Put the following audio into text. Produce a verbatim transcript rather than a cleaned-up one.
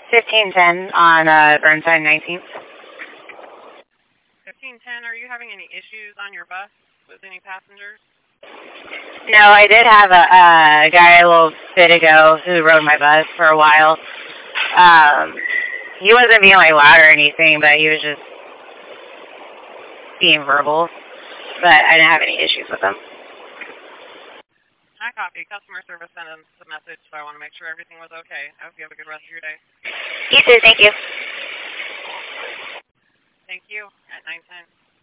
fifteen ten on uh, Burnside nineteenth. fifteen ten, are you having any issues on your bus with any passengers? No, I did have a, a guy a little bit ago who rode my bus for a while. Um, he wasn't being like loud or anything, but he was just being verbal. But I didn't have any issues with him. I copy. Customer service sent us a message, so I want to make sure everything was okay. I hope you have a good rest of your day. You too, thank you. Thank you. At nine ten.